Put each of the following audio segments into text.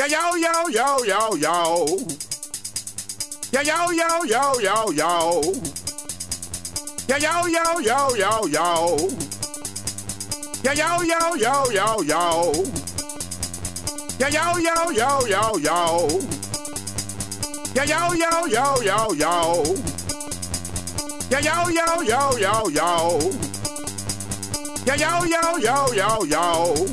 Yo yo yo yo yo yo. Yo yo yo yo yo yo. Yo yo yo yo yo yo. Yo yo yo yo yo yo. Yo yo yo yo yo yo. Yo yo yo yo yo yo. Yo yo yo yo yo yo. Yo yo yo yo yo yo.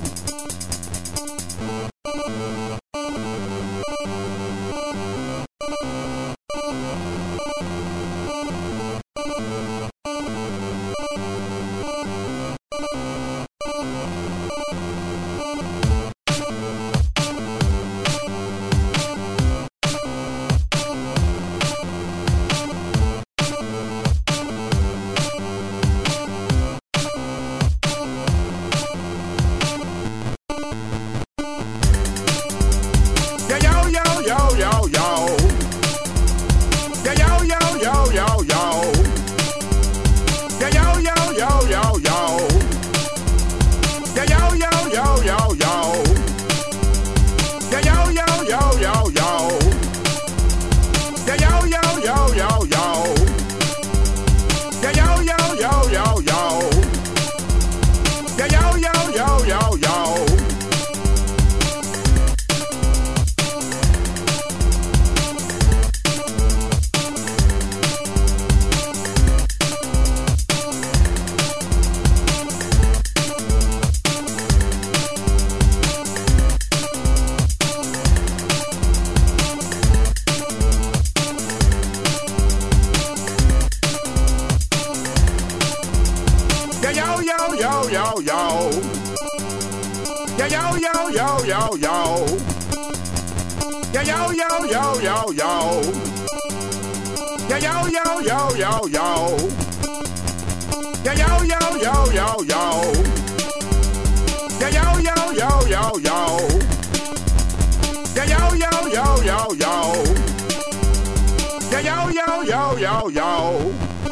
Yo yo yo yo yo.